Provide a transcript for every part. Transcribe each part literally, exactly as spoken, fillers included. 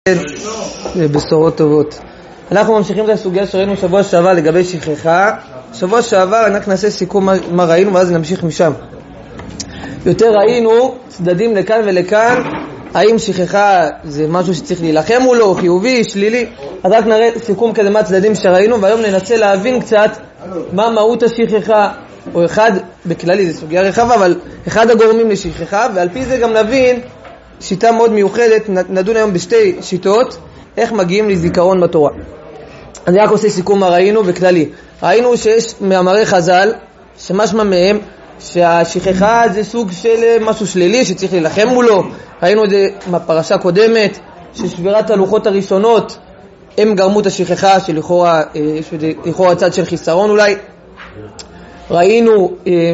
בשורות טובות. אנחנו ממשיכים את הסוגיה שראינו שבוע שעבר לגבי שכחה. שבוע שעבר אנחנו נעשה סיכום מה, מה ראינו ואז נמשיך משם. יותר ראינו צדדים לכאן ולכאן, האם שכחה זה משהו שצריך להילחם מולו, חיובי, שלילי. אז רק נראה סיכום כזה מה צדדים שראינו, והיום ננסה להבין קצת מה מהות השכחה, או אחד, בכללי זה סוגיה רחבה, אבל אחד הגורמים לשכחה, ועל פי זה גם נבין שיטה מאוד מיוחדת. נדון היום בשתי שיטות איך מגיעים לזיכרון בתורה. אני רק עושה סיכום מה ראינו בכללי. ראינו שיש מאמרי חז"ל שמשמע מהם שהשכחה זה סוג של משהו שלילי שצריך להילחם מולו. ראינו את זה בפרשה קודמת ששבירת הלוחות הראשונות הם גרמו את השכחה שלכאורה יש לכאורה צד של חיסרון אולי. ראינו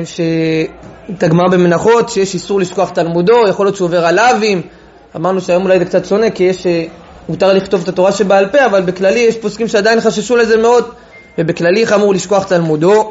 שאת הגמרא במנחות שיש איסור לשכוח תלמודו, יכול להיות שהוא עובר על אבים. אמרנו שהיום אולי זה קצת שונה כי יש מותר לכתוב את התורה שבעל פה, אבל בכללי יש פוסקים שעדיין חששו לזה מאוד, ובכללי חמור לשכוח תלמודו.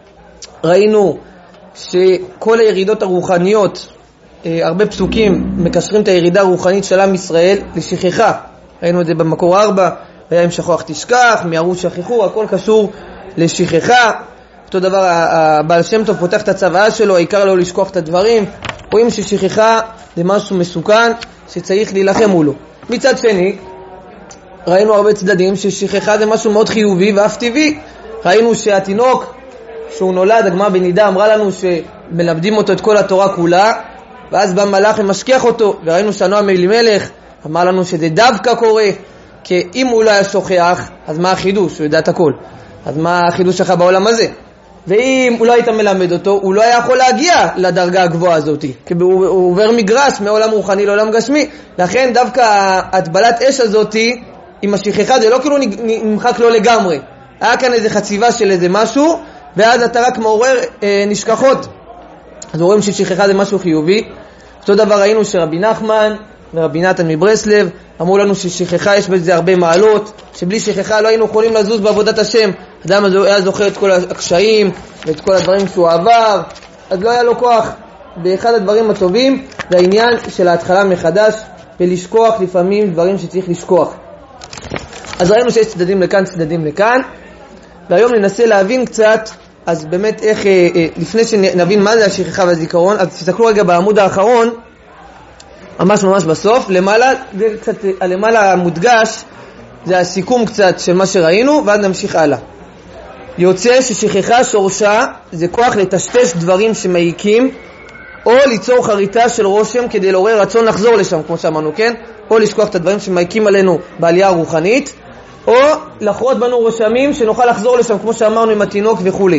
ראינו שכל הירידות הרוחניות, הרבה פסוקים מקשרים את הירידה הרוחנית של עם ישראל לשכחה. ראינו את זה במקור ארבע, היה אם שכוח תשכח, מיהרו שכחו, הכל קשור לשכחה. אותו דבר הבעל שם טוב פותח את הצוואה שלו, העיקר לא לשכוח את הדברים. רואים ששכחה זה משהו מסוכן שצריך להילחם מולו. מצד שני, ראינו הרבה צדדים ששכחה זה משהו מאוד חיובי ואף טבעי. ראינו שהתינוק שהוא נולד, הגמרא בנידה אמרה לנו שמלמדים אותו את כל התורה כולה, ואז בא מלאך ומשכיח אותו, וראינו שנוע מאלימלך אמר לנו שזה דווקא קורה, כי אם הוא לא היה שוכח, אז מה החידוש? הוא יודע את הכל. אז מה החידוש שלך בעולם הזה? ואם הוא לא היית מלמד אותו, הוא לא היה יכול להגיע לדרגה הגבוהה הזאת, כי הוא, הוא עובר מגרש מעולם רוחני לעולם גשמי. לכן דווקא ההטבלת אש הזאת עם השכחה זה לא כאילו נמחק לו לגמרי, היה כאן איזה חציבה של איזה משהו, ואז אתה רק מעורר אה, נשכחות. אז רואים ששכחה זה משהו חיובי. אותו דבר ראינו שרבי נחמן ורבי נתן מברסלב אמרו לנו ששכחה יש בזה הרבה מעלות, שבלי שכחה לא היינו יכולים לזוז בעבודת השם. אדם היה זוכר את כל הקשיים ואת כל הדברים שהוא עבר, אז לא היה לו כוח. באחד הדברים הטובים זה העניין של ההתחלה מחדש, ולשכוח לפעמים דברים שצריך לשכוח. אז ראינו שיש צדדים לכאן, צדדים לכאן, והיום ננסה להבין קצת, אז באמת איך, לפני שנבין מה זה השכחה והזיכרון, אז תסתכלו רגע בעמוד האחרון, ממש ממש בסוף, למעלה, זה קצת, למעלה המודגש, זה הסיכום קצת של מה שראינו, ואז נמשיך הלאה. יוצא ששכחה שורשה זה כוח לטשטש דברים שמעיקים, או ליצור חריטה של רושם כדי לעורר רצון לחזור לשם, כמו שאמרנו, כן? או לשכוח את הדברים שמעיקים עלינו בעלייה הרוחנית, או לחרות בנו רושמים שנוכל לחזור לשם, כמו שאמרנו עם התינוק וכו'.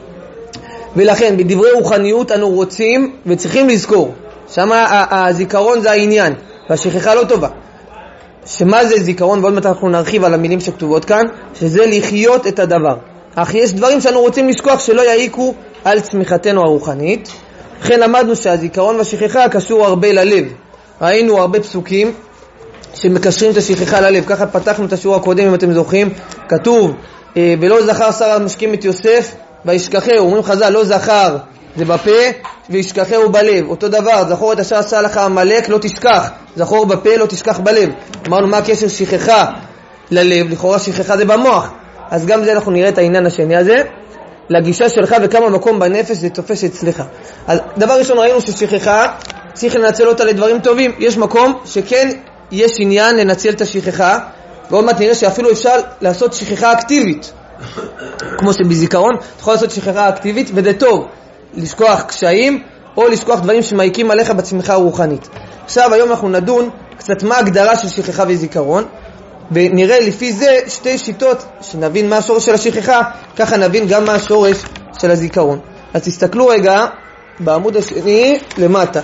ולכן בדברי רוחניות אנו רוצים וצריכים לזכור, שמה הזיכרון זה העניין, והשכחה לא טובה. שמה זה זיכרון? ועוד מעט אנחנו נרחיב על המילים שכתובות כאן, שזה לחיות את הדבר. אך יש דברים שאנו רוצים לשכוח שלא יעיקו על צמיחתנו הרוחנית. לכן למדנו שהזיכרון והשכחה קשור הרבה ללב. ראינו הרבה פסוקים שמקשרים את השכחה ללב. ככה פתחנו את השיעור הקודם, אם אתם זוכרים, כתוב ולא זכר שר המשקים את יוסף וישכחהו. אומרים חז"ל, לא זכר זה בפה וישכחהו בלב. אותו דבר, זכור את אשר עשה לך עמלק לא תשכח, זכור בפה לא תשכח בלב. אמרנו מה הקשר שכחה ללב? לכאורה שכחה זה במוח, אז גם זה אנחנו נראה את העניין השני הזה, לגישה שלך וכמה מקום בנפש זה תופס אצלך. אז דבר ראשון ראינו ששכחה צריך לנצל אותה לדברים טובים. יש מקום שכן יש עניין לנצל את השכחה, ועוד מעט נראה שאפילו אפשר לעשות שכחה אקטיבית, כמו שבזיכרון אתה יכול לעשות שכחה אקטיבית, וזה טוב לשכוח קשיים או לשכוח דברים שמעיקים עליך בצמיחה הרוחנית. עכשיו היום אנחנו נדון קצת מה ההגדרה של שכחה וזיכרון, ונראה לפי זה שתי שיטות שנבין מה השורש של השכחה, ככה נבין גם מה השורש של הזיכרון. אז תסתכלו רגע בעמוד השני למטה,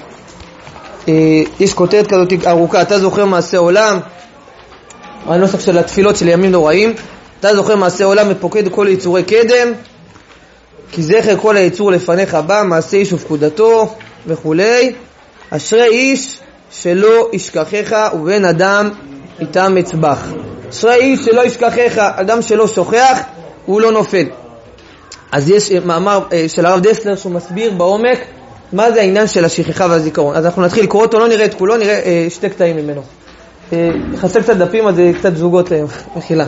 יש כותרת כזאת ארוכה, אתה זוכר מעשה עולם, הנוסח של התפילות של ימים נוראים, אתה זוכר מעשה עולם ופוקד כל יצורי קדם, כי זכר כל היצור לפניך בא, מעשה איש ופקודתו וכולי. אשרי איש שלא ישכחך ובן אדם איתם מצבח. אשרי איש שלא ישכחך, אדם שלא שוכח הוא לא נופל. אז יש מאמר של הרב דסלר שהוא מסביר בעומק מה זה העניין של השכחה והזיכרון. אז אנחנו נתחיל לקרוא אותו, לא נראה את כולו, נראה שתי קטעים ממנו. חסר קצת דפים, אז זה קצת זוגות היום. מחילה.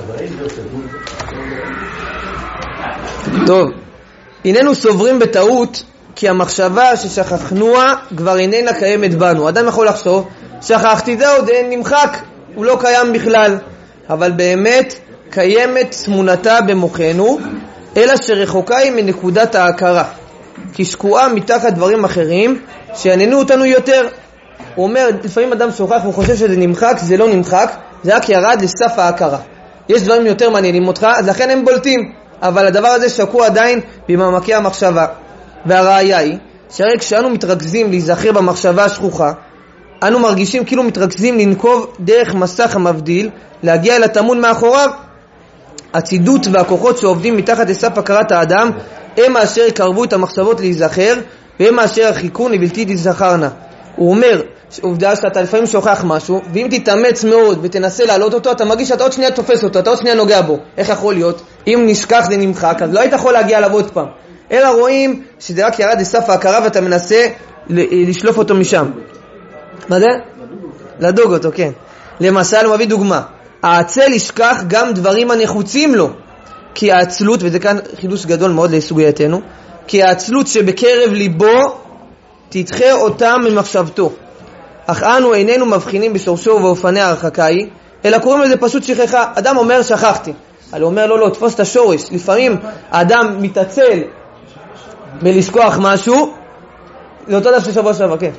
טוב. הננו סוברים בטעות כי המחשבה ששכחנוה כבר איננה קיימת בנו. אדם יכול לחשוב, שכחתי זה עוד נמחק, הוא לא קיים בכלל. אבל באמת קיימת תמונתה במוחנו, אלא שרחוקה היא מנקודת ההכרה. כי שקועה מתחת דברים אחרים שעניינו אותנו יותר. הוא אומר, לפעמים אדם שוכח והוא חושב שזה נמחק, זה לא נמחק, זה רק ירד לסף ההכרה. יש דברים יותר מעניינים אותך, אז לכן הם בולטים. אבל הדבר הזה שקוע עדיין במעמקי המחשבה. והראיה היא, שהרי כשאנו מתרכזים להיזכר במחשבה השכוחה, אנו מרגישים כאילו מתרכזים לנקוב דרך מסך המבדיל, להגיע אל התמון מאחוריו. הצידות והכוחות שעובדים מתחת לסף הכרת האדם, הם אשר יקרבו את המחשבות להיזכר, והם אשר הרחיקון לבלתי תזכרנה. הוא אומר, עובדה שאתה לפעמים שוכח משהו, ואם תתאמץ מאוד ותנסה להעלות אותו, אתה מרגיש שאתה עוד שנייה תופס אותו, אתה עוד שנייה נוגע בו. איך יכול להיות? אם נשכח זה נמחק, אז לא היית יכול להגיע עליו עוד פעם. אלא רואים שזה רק ירד לסף ההכרה ואתה מנסה לשלוף אותו משם. מה זה? לדוג אותו, כן. למשל, הוא מביא דוגמה. העצל ישכח גם דברים הנחוצים לו. כי העצלות, וזה כאן חידוש גדול מאוד לסוגייתנו, כי העצלות שבקרב ליבו תדחה אותם ממחשבתו. אך אנו איננו מבחינים בשורשו ובאופני ההרחקה היא, אלא קוראים לזה פשוט שכחה. אדם אומר שכחתי. אבל הוא אומר לא, לא, תפוס את השורש. לפעמים האדם מתעצל בלשכוח משהו, זה אותו דף של שבוע שעבר, כן.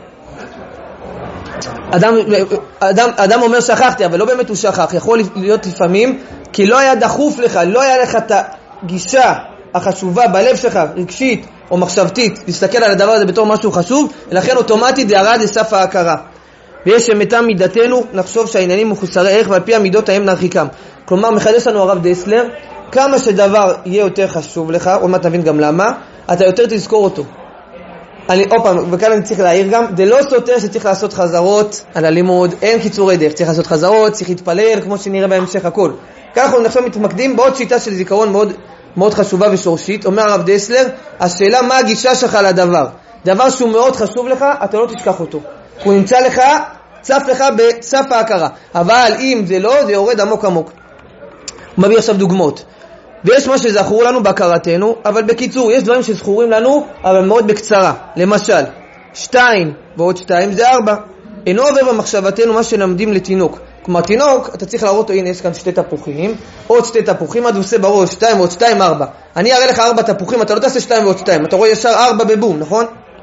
אדם, אדם, אדם אומר שכחתי, אבל לא באמת הוא שכח. יכול להיות לפעמים, כי לא היה דחוף לך, לא היה לך את הגישה החשובה בלב שלך, רגשית או מחשבתית, להסתכל על הדבר הזה בתור משהו חשוב, ולכן אוטומטית זה ירד לסף ההכרה. ויש שמתם מידתנו, נחשוב שהעניינים מחוסרי ערך, ועל פי המידות ההם נרחיקם. כלומר, מחדש לנו הרב דסלר, כמה שדבר יהיה יותר חשוב לך, עוד מעט תבין גם למה, אתה יותר תזכור אותו. אני, עוד פעם, וכאן אני צריך להעיר גם, זה לא סותר שצריך לעשות חזרות על הלימוד, אין קיצורי דרך, צריך לעשות חזרות, צריך להתפלל, כמו שנראה בהמשך הכל. ככה אנחנו נחשוב מתמקדים בעוד שיטה של זיכרון מאוד, מאוד חשובה ושורשית. אומר הרב דסלר, השאלה מה הגישה שלך לדבר. דבר שהוא מאוד חשוב לך, אתה לא תשכח אותו. הוא נמצא לך, צף לך בסף ההכרה. אבל אם זה לא, זה יורד עמוק עמוק. הוא מביא עכשיו דוגמאות. ויש מה שזכרו לנו בהכרתנו, אבל בקיצור, יש דברים שזכורים לנו, אבל מאוד בקצרה. למשל, שתיים ועוד שתיים זה ארבע. אינו עובר במחשבתנו מה שלמדים לתינוק. כלומר, תינוק, אתה צריך להראות, הנה, יש כאן שתי תפוחים, עוד שתי תפוחים, עד עושה בראש, שתיים ועוד שתיים, ארבע. אני אראה לך ארבע תפוחים, אתה לא תעשה שתיים ועוד שתיים, אתה רואה ישר ארבע בבום, נכון?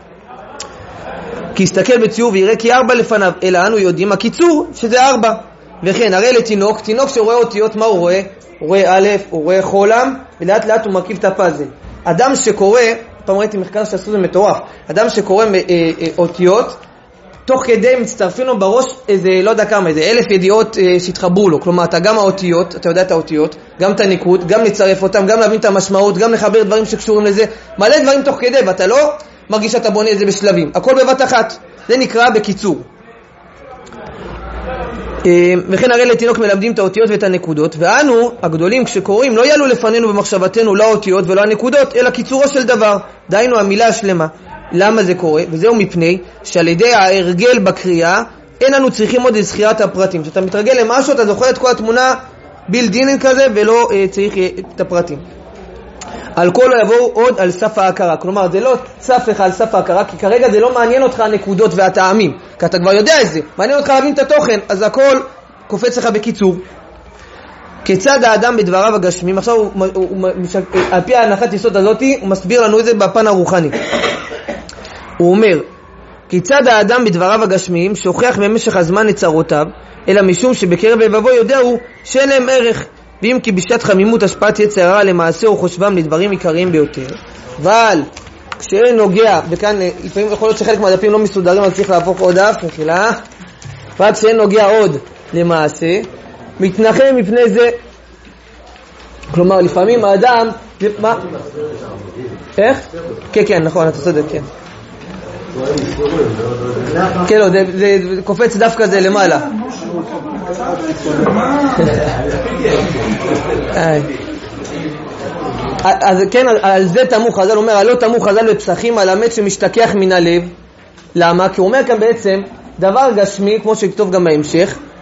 כי יסתכל בציור ויראה כי ארבע לפניו, אלא אנו יודעים הקיצור שזה ארבע. וכן, הרי לתינוק, תינוק שרואה אותיות, מה הוא רואה? הוא רואה א', הוא רואה חולם, ולאט לאט הוא מרכיב את הפאזל. אדם שקורא, פעם ראיתי מחקר שעשו זה מטורף, אדם שקורא אה, אה, אותיות, תוך כדי מצטרפים לו בראש איזה, לא יודע כמה, איזה אלף ידיעות אה, שהתחברו לו. כלומר, אתה גם האותיות, אתה יודע את האותיות, גם את הניקוד, גם לצרף אותם, גם להבין את המשמעות, גם לחבר דברים שקשורים לזה, מלא דברים תוך כדי, ואתה לא מרגיש שאתה בונה את זה בשלבים. הכל בבת אחת. זה נקרא בקיצור. וכן הרי לתינוק מלמדים את האותיות ואת הנקודות, ואנו, הגדולים, כשקוראים, לא יעלו לפנינו במחשבתנו לא האותיות ולא הנקודות, אלא קיצורו של דבר. דהיינו המילה השלמה. למה זה קורה? וזהו מפני שעל ידי ההרגל בקריאה, אין לנו צריכים עוד לזכירת הפרטים. כשאתה מתרגל למשהו, אתה זוכר את כל התמונה בילדינן כזה, ולא אה, צריך את הפרטים. על כל לא יבואו עוד על סף ההכרה. כלומר, זה לא צף לך על סף ההכרה, כי כרגע זה לא מעניין אותך הנקודות והטעמים, כי אתה כבר יודע את זה. מעניין אותך להבין את התוכן, אז הכל קופץ לך בקיצור. כיצד האדם בדבריו הגשמים, עכשיו הוא, הוא, הוא, על פי ההנחת יסוד הזאת, הוא מסביר לנו את זה בפן הרוחני. הוא אומר, כיצד האדם בדבריו הגשמיים שוכח במשך הזמן את צרותיו, אלא משום שבקרב לבבו יודע הוא שאין להם ערך. ואם כי בשעת חמימות השפעת יצר הרע למעשה וחושבם לדברים עיקריים ביותר. אבל כשאין נוגע, וכאן לפעמים יכול להיות שחלק מהדפים לא מסודרים, אז צריך להפוך עוד דף, מחילה. אבל כשאין נוגע עוד למעשה, מתנחם מפני זה. כלומר, לפעמים האדם... מה? איך? כן, כן, נכון, אתה צודק, כן. כן, לא, זה קופץ דווקא זה למעלה. אז כן, על זה תמו חז"ל, אומר, לא תמו חז"ל בפסחים על המת שמשתכח מן הלב. למה? כי הוא אומר כאן בעצם דבר גשמי, כמו שכתוב גם בהמשך,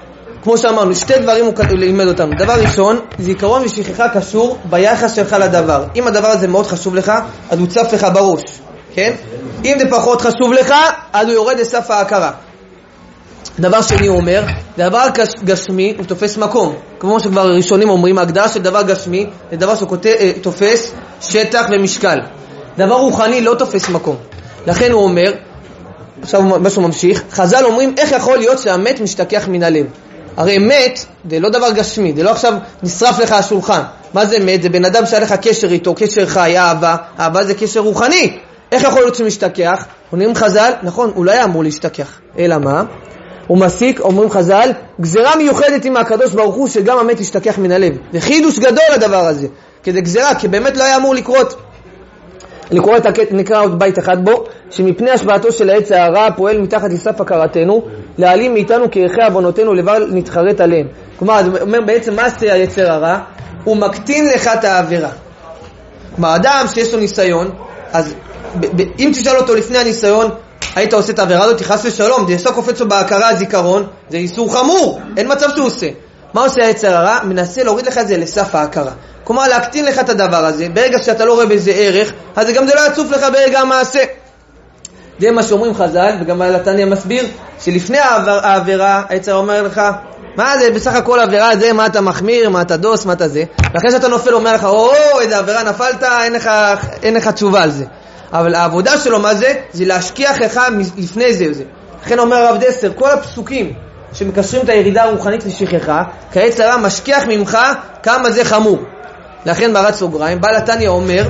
כמו שאמרנו, שתי דברים הוא לימד אותנו. דבר ראשון, זיכרון ושכחה קשור ביחס שלך לדבר. אם הדבר הזה מאוד חשוב לך, אז הוא צף לך בראש, כן? אם זה פחות חשוב לך, אז הוא יורד לסף ההכרה. דבר שני הוא אומר, דבר גשמי הוא תופס מקום. כמו שכבר ראשונים אומרים, ההגדרה של דבר גשמי זה דבר שתופס שטח ומשקל. דבר רוחני לא תופס מקום. לכן הוא אומר, עכשיו משהו ממשיך, חז"ל אומרים, איך יכול להיות שהמת משתכח מן הלב? הרי מת זה לא דבר גשמי, זה לא עכשיו נשרף לך השולחן. מה זה מת? זה בן אדם שהיה לך קשר איתו, קשר חי, אהבה. אהבה זה קשר רוחני. איך יכול להיות שמשתכח? אומרים חז"ל, נכון, הוא לא היה אמור להשתכח. אלא מה? הוא מסיק, אומרים חז"ל, גזרה מיוחדת עם הקדוש ברוך הוא שגם המת ישתכח מן הלב. זה חידוש גדול הדבר הזה. כי זה גזרה, כי באמת לא היה אמור לקרות. לקרוא את הקטע, נקרא עוד בית אחד בו, שמפני השפעתו של העץ הרע פועל מתחת לסף הכרתנו, להעלים מאיתנו כערכי עוונותינו לבל נתחרט עליהם. כלומר, זה אומר בעצם מה עושה היצר הרע? הוא מקטין לך את העבירה. כלומר, אדם שיש לו ניסיון, אז ב- ב- אם תשאל אותו לפני הניסיון, היית עושה את העבירה הזאת, תחס ושלום, זה יסוק קופץ לו בהכרה הזיכרון, זה איסור חמור, אין מצב שהוא עושה. מה עושה היצר הרע? מנסה להוריד לך את זה לסף ההכרה. כלומר, להקטין לך את הדבר הזה, ברגע שאתה לא רואה בזה ערך, אז גם זה לא יצוף לך ברגע המעשה. זה מה שאומרים חז"ל, וגם התניא מסביר, שלפני העבירה, היצר אומר לך, מה זה בסך הכל עבירה, זה מה אתה מחמיר, מה אתה דוס, מה אתה זה. ואחרי שאתה נופל, אומר לך, או, איזה עבירה נפלת, אין לך, אין לך תשובה על זה. אבל העבודה שלו, מה זה? זה להשכיח לך לפני זה וזה. לכן אומר הרב דסר, כל הפסוקים שמקשרים את הירידה הרוחנית לשכחה, כי היצר הרע משכיח ממך כמה זה חמור. לכן בערת סוגריים, בעל התניא אומר,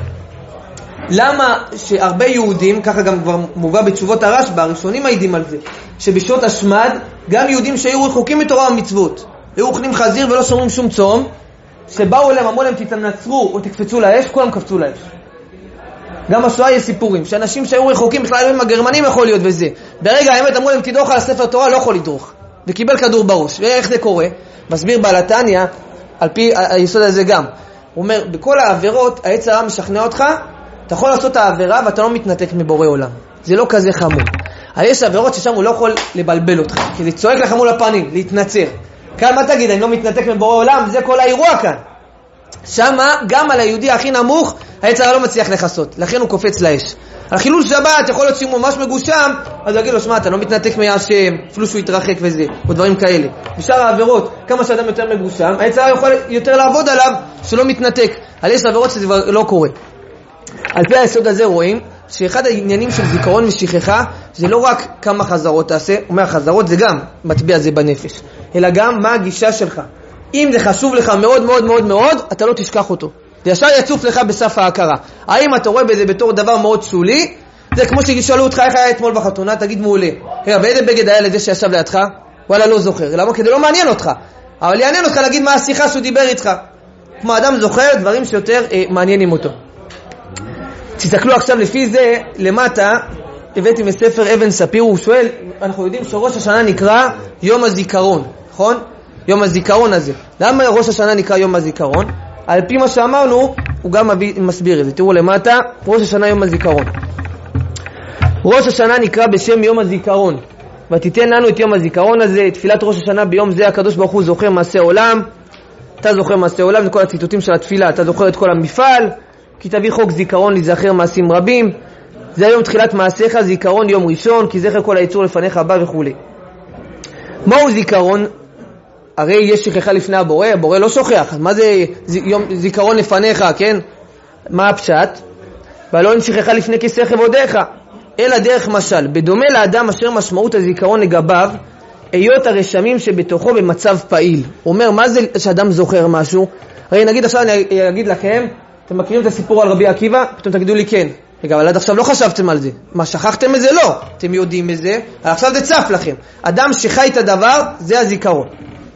למה שהרבה יהודים, ככה גם כבר מובא בתשובות הרשב"א, הראשונים מעידים על זה, שבשעות השמד, גם יהודים שהיו רחוקים מתורה ומצוות, היו אוכלים חזיר ולא שומרים שום צום, שבאו אליהם, אמרו להם תתנצרו או תקפצו לאש, כולם קפצו לאש. גם בשואה יש סיפורים, שאנשים שהיו רחוקים, בכלל עם הגרמנים יכול להיות וזה. ברגע האמת אמרו להם תדרוך על הספר תורה, לא יכול לדרוך. וקיבל כדור בראש. ואיך זה קורה? מסביר בעל התניא, על פי היסוד הזה גם. הוא אומר, בכל העבירות, היצר הרע משכנע אותך, אתה יכול לעשות את העבירה ואתה לא מתנתק מבורא עולם. זה לא כזה חמור. יש עבירות ששם הוא לא יכול לבלבל אותך, כי זה צועק לך מול הפנים, להתנצר. כאן מה תגיד, אני לא מתנתק מבורא עולם, זה כל האירוע כאן. שם גם על היהודי הכי נמוך, היצר הרע לא מצליח לחסות, לכן הוא קופץ לאש. על חילול שבת יכול להיות שהוא ממש מגושם, אז הוא יגיד לו, שמע, אתה לא מתנתק מהשם, אפילו שהוא יתרחק וזה, או דברים כאלה. בשאר העבירות, כמה שאדם יותר מגושם, היצר הרע יכול יותר לעבוד עליו, שלא מתנתק. על יש עבירות שזה כבר לא קורה. על פי היסוד הזה רואים, שאחד העניינים של זיכרון ושכחה, זה לא רק כמה חזרות תעשה, אומר חזרות זה גם מטביע זה בנפש, אלא גם מה הגישה שלך. אם זה חשוב לך מאוד מאוד מאוד מאוד, אתה לא תשכח אותו. זה ישר יצוף לך בסף ההכרה. האם אתה רואה בזה בתור דבר מאוד שולי? זה כמו ששאלו אותך איך היה אתמול בחתונה, תגיד מעולה. רגע, באיזה בגד היה לזה שישב לידך? וואלה, לא זוכר. למה? כדי לא מעניין אותך. אבל יעניין אותך להגיד מה השיחה שהוא דיבר איתך. כמו אדם זוכר דברים שיותר אה, מעניינים אותו. תסתכלו עכשיו לפי זה, למטה, הבאתי מספר אבן ספיר, הוא שואל, אנחנו יודעים שראש השנה נקרא יום הזיכרון, נכון? יום הזיכרון הזה. למה ראש השנה נקרא יום הזיכרון? על פי מה שאמרנו, הוא גם מסביר את זה. תראו למטה, ראש השנה יום הזיכרון. ראש השנה נקרא בשם יום הזיכרון. ותיתן לנו את יום הזיכרון הזה, תפילת ראש השנה ביום זה, הקדוש ברוך הוא זוכר מעשה עולם. אתה זוכר מעשה עולם, זה כל הציטוטים של התפילה. אתה זוכר את כל המפעל, כי תביא חוק זיכרון להיזכר מעשים רבים. זה היום תחילת מעשיך, זיכרון יום ראשון, כי זכר כל היצור לפניך הבא וכו'. מהו זיכרון? הרי יש שכחה לפני הבורא, הבורא לא שוכח. מה זה יום זיכרון לפניך, כן? מה הפשט? ולא אין שכחה לפני כיסא כבודיך, אלא דרך משל. בדומה לאדם אשר משמעות הזיכרון לגביו, היות הרשמים שבתוכו במצב פעיל. הוא אומר, מה זה שאדם זוכר משהו? הרי נגיד עכשיו אני אגיד לכם, אתם מכירים את הסיפור על רבי עקיבא? פתאום תגידו לי כן. רגע, אבל עד עכשיו לא חשבתם על זה. מה, שכחתם את זה? לא. אתם יודעים את זה, אבל עכשיו זה צף לכם. אדם שחי את הדבר, זה הזיכרון.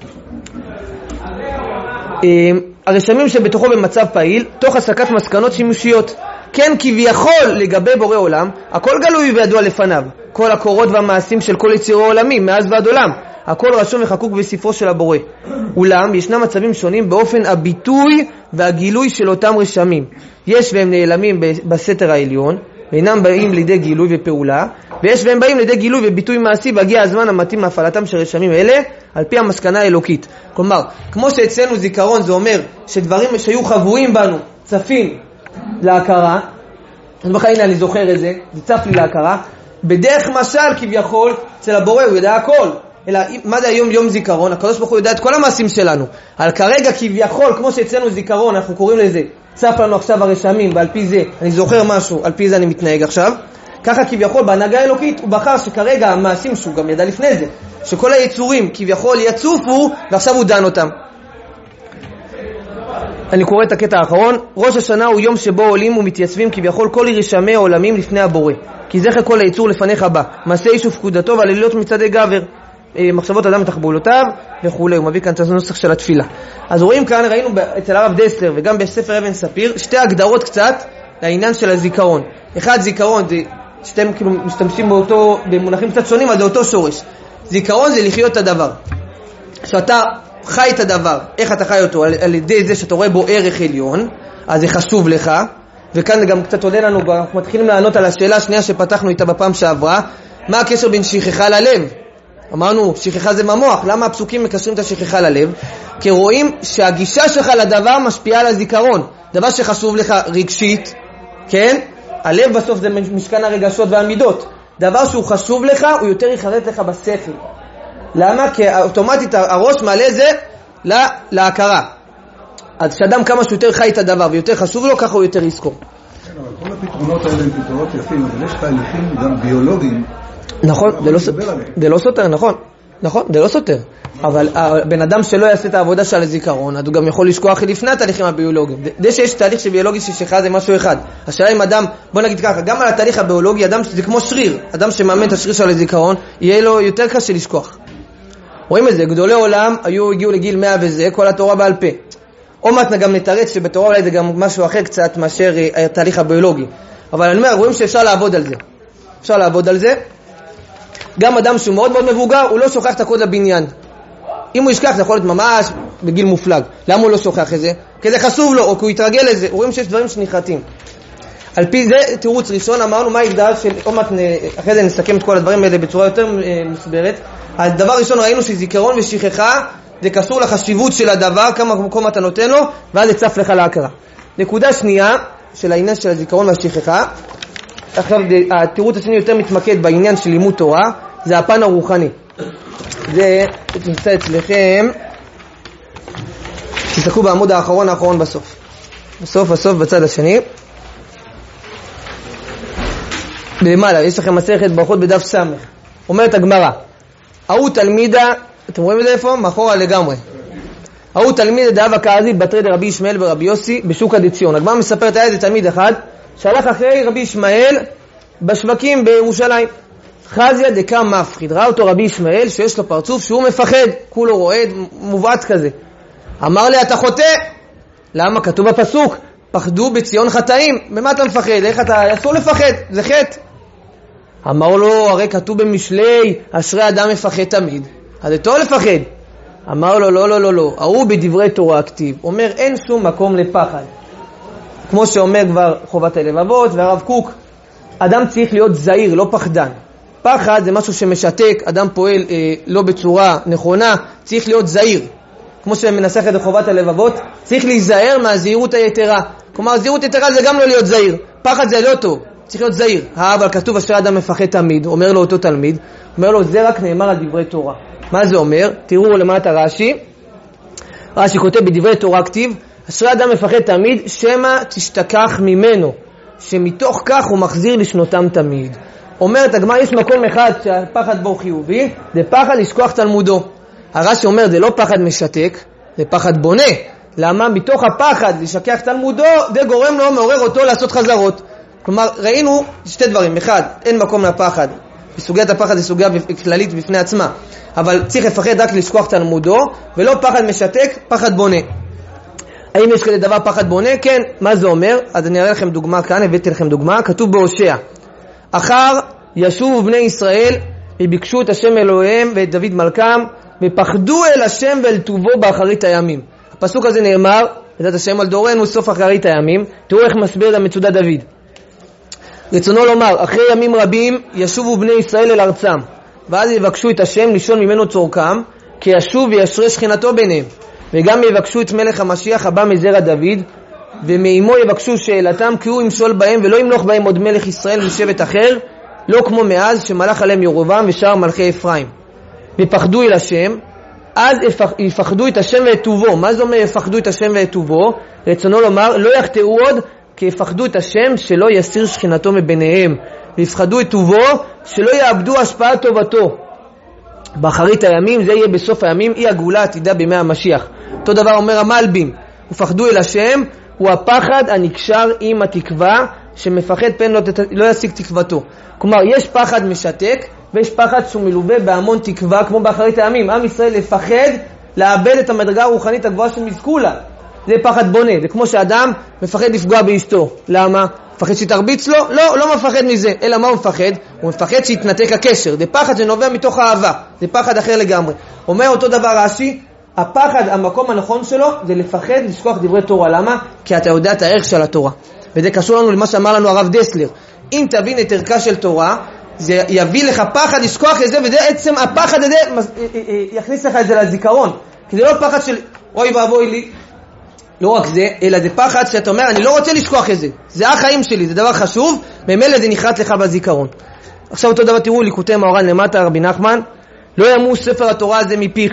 הרשמים שבתוכו במצב פעיל, תוך הסקת מסקנות שימושיות. כן, כביכול לגבי בורא עולם, הכל גלוי וידוע לפניו. כל הקורות והמעשים של כל יצירו עולמי, מאז ועד עולם. הכל רשום וחקוק בספרו של הבורא. אולם, ישנם מצבים שונים באופן הביטוי והגילוי של אותם רשמים. יש והם נעלמים בסתר העליון, ואינם באים לידי גילוי ופעולה, ויש והם באים לידי גילוי וביטוי מעשי בהגיע הזמן המתאים להפעלתם של רשמים אלה על פי המסקנה האלוקית. כלומר, כמו שאצלנו זיכרון זה אומר שדברים שהיו חבויים בנו צפים להכרה, אז בכלל הנה אני זוכר את זה, זה צף לי להכרה, בדרך משל כביכול אצל הבורא הוא יודע הכל. אלא מה זה היום יום זיכרון? הקדוש ברוך הוא יודע את כל המעשים שלנו. על כרגע כביכול, כמו שאצלנו זיכרון, אנחנו קוראים לזה, צף לנו עכשיו הרשמים, ועל פי זה אני זוכר משהו, על פי זה אני מתנהג עכשיו. ככה כביכול בהנהגה האלוקית הוא בחר שכרגע המעשים שהוא גם ידע לפני זה, שכל היצורים כביכול יצופו ועכשיו הוא דן אותם. אני קורא את הקטע האחרון. ראש השנה הוא יום שבו עולים ומתייצבים כביכול כל רשמי העולמים לפני הבורא, כי זכר כל היצור לפניך בא, מעשה איש ופקודתו והלילות מצדי גבר, מחשבות אדם ותחבולותיו וכו'. הוא מביא כאן את הנוסח של התפילה. אז רואים כאן, ראינו אצל הרב דסלר וגם בספר אבן ספיר שתי הגדרות קצת לעניין של הזיכרון. אחד, זיכרון זה שאתם כאילו משתמשים באותו, במונחים קצת שונים, אבל זה אותו שורש. זיכרון זה לחיות את הדבר, שאתה חי את הדבר. איך אתה חי אותו? על, על ידי זה שאתה רואה בו ערך עליון, אז זה חשוב לך. וכאן גם קצת עולה לנו, אנחנו מתחילים לענות על השאלה השנייה שפתחנו איתה בפעם שעברה, מה הקשר בין שכחה ללב? אמרנו, שכחה זה במוח. למה הפסוקים מקשרים את השכחה ללב? כי רואים שהגישה שלך לדבר משפיעה על הזיכרון. דבר שחשוב לך רגשית, כן? הלב בסוף זה משכן הרגשות והמידות. דבר שהוא חשוב לך, הוא יותר יחרט לך בשכל. למה? כי אוטומטית הראש מעלה זה לה, להכרה. אז כשאדם כמה שיותר חי את הדבר ויותר חשוב לו, ככה הוא יותר יזכור. כל הפתרונות האלה הם פתרונות יפים, אבל יש תהליכים גם ביולוגיים. נכון, זה לא סותר, נכון. נכון, זה לא סותר. אבל הבן אדם שלא יעשה את העבודה של הזיכרון, אז הוא גם יכול לשכוח לפני התהליכים הביולוגיים. זה שיש תהליך שביולוגי ששכחה זה משהו אחד. השאלה אם אדם, בוא נגיד ככה, גם על התהליך הביולוגי, אדם זה כמו שריר. אדם שמאמן את השריר של הזיכרון, יהיה לו יותר קשה לשכוח. רואים את זה, גדולי עולם היו, הגיעו לגיל מאה וזה, כל התורה בעל פה. או מעט גם נתרץ שבתורה אולי זה גם משהו אחר קצת מאשר התהליך הביולוגי. אבל אני אומר, רואים שאפשר לעבוד על זה. אפשר לעבוד על זה. גם אדם שהוא מאוד מאוד מבוגר, הוא לא שוכח את הקוד לבניין. אם הוא ישכח, זה יכול להיות ממש בגיל מופלג. למה הוא לא שוכח את זה? כי זה חשוב לו, או כי הוא יתרגל לזה. רואים שיש דברים שנחרטים. על פי זה, תירוץ ראשון, אמרנו מה ההגדרה של, עוד מעט אחרי זה נסכם את כל הדברים האלה בצורה יותר מסברת. הדבר ראשון ראינו שזיכרון ושכחה, זה קשור לחשיבות של הדבר, כמה מקום אתה נותן לו, ואז זה צף לך להכרה. נקודה שנייה, של העניין של הזיכרון והשכחה, עכשיו התירוץ השני יותר מתמקד בעניין של לימוד תורה, זה הפן הרוחני. זה נמצא אצלכם, תסתכלו בעמוד האחרון האחרון בסוף. בסוף בסוף בצד השני. למעלה, יש לכם מסכת ברכות בדף סמך. אומרת הגמרא, ההוא תלמידה, אתם רואים את זה איפה? מאחורה לגמרי. ההוא תלמידה דאבה קאזי בתרי דרבי ישמעאל ורבי יוסי בשוקא דציון. הגמרא מספרת היה איזה תלמיד אחד, שהלך אחרי רבי ישמעאל בשווקים בירושלים. חזיה דקה מפחיד, ראה אותו רבי ישמעאל שיש לו פרצוף שהוא מפחד, כולו רועד, מובעט כזה. אמר לי, אתה חוטא. למה? כתוב בפסוק, פחדו בציון חטאים. במה אתה מפחד? איך אתה? אסור לפחד, זה חטא. אמר לו, הרי כתוב במשלי, אשרי אדם מפחד תמיד. אז זה טוב לפחד. אמר לו, לא, לא, לא, לא. ההוא בדברי תורה כתיב. אומר, אין שום מקום לפחד. כמו שאומר כבר חובת הלבבות והרב קוק, אדם צריך להיות זהיר, לא פחדן. פחד זה משהו שמשתק, אדם פועל אה, לא בצורה נכונה, צריך להיות זהיר. כמו שמנסח את חובת הלבבות, צריך להיזהר מהזהירות היתרה. כלומר, זהירות יתרה זה גם לא להיות זהיר. פחד זה לא טוב, צריך להיות זהיר. אבל כתוב אשר אדם מפחד תמיד, אומר לו אותו תלמיד, אומר לו, זה רק נאמר על דברי תורה. מה זה אומר? תראו למטה רש"י. רש"י כותב בדברי תורה כתיב, אשר אדם מפחד תמיד, שמה תשתכח ממנו, שמתוך כך הוא מחזיר לשנותם תמיד. אומרת הגמרא, יש מקום אחד שהפחד בו חיובי, זה פחד לשכוח תלמודו. הרש"י אומר, זה לא פחד משתק, זה פחד בונה. למה? מתוך הפחד לשכח תלמודו, זה גורם לו, מעורר אותו לעשות חזרות. כלומר, ראינו שתי דברים. אחד, אין מקום לפחד. בסוגיית הפחד זה סוגיה כללית בפני עצמה. אבל צריך לפחד רק לשכוח תלמודו, ולא פחד משתק, פחד בונה. האם יש כזה דבר פחד בונה? כן. מה זה אומר? אז אני אראה לכם דוגמה כאן, הבאתי לכם דוגמה. כתוב בהושע, אחר ישוב בני ישראל וביקשו את השם אלוהיהם ואת דוד מלכם ופחדו אל השם ואל טובו באחרית הימים. הפסוק הזה נאמר, בעזרת השם על דורנו סוף אחרית הימים. תראו איך מסביר את המצודת דוד. רצונו לומר, אחרי ימים רבים ישובו בני ישראל אל ארצם, ואז יבקשו את השם לישון ממנו צורכם, כי ישוב וישרה שכינתו ביניהם. וגם יבקשו את מלך המשיח הבא מזרע דוד, ומאימו יבקשו שאלתם, כי הוא ימשול בהם ולא ימלוך בהם עוד מלך ישראל משבט אחר, לא כמו מאז שמלך עליהם ירובעם ושאר מלכי אפרים. ופחדו אל השם, אז יפחדו את השם ואת טובו. מה זה אומר יפחדו את השם ואת טובו? רצונו לומר, לא יחטאו עוד, כי יפחדו את השם שלא יסיר שכינתו מביניהם, ויפחדו את טובו שלא יאבדו השפעת טובתו. באחרית הימים, זה יהיה בסוף הימים, היא הגאולה עתידה בימי המשיח. אותו דבר אומר המלבים, ופחדו אל השם, הוא הפחד הנקשר עם התקווה, שמפחד פן לא, לא ישיג תקוותו. כלומר, יש פחד משתק, ויש פחד שהוא מלווה בהמון תקווה, כמו באחרית הימים. עם ישראל לפחד לאבד את המדרגה הרוחנית הגבוהה שמזכו לה. זה פחד בונה, זה כמו שאדם מפחד לפגוע באשתו. למה? מפחד שתרביץ לו? לא, לא מפחד מזה. אלא מה הוא מפחד? הוא מפחד שיתנתק הקשר. זה פחד שנובע מתוך האהבה. זה פחד אחר לגמרי. אומר אותו דבר רש"י, הפחד, המקום הנכון שלו, זה לפחד לשכוח דברי תורה. למה? כי אתה יודע את הערך של התורה. וזה קשור לנו למה שאמר לנו הרב דסלר. אם תבין את ערכה של תורה, זה יביא לך פחד לשכוח את זה, וזה עצם הפחד הזה יכניס לך את זה לזיכרון. כי זה לא פחד של אוי ואבוי לי, לא רק זה, אלא זה פחד שאתה אומר, אני לא רוצה לשכוח את זה. זה החיים שלי, זה דבר חשוב, ממילא זה נחרט לך בזיכרון. עכשיו אותו דבר, תראו, ליקוטי מאורן למטה, רבי נחמן, לא ימוש ספר התורה הזה מפיך.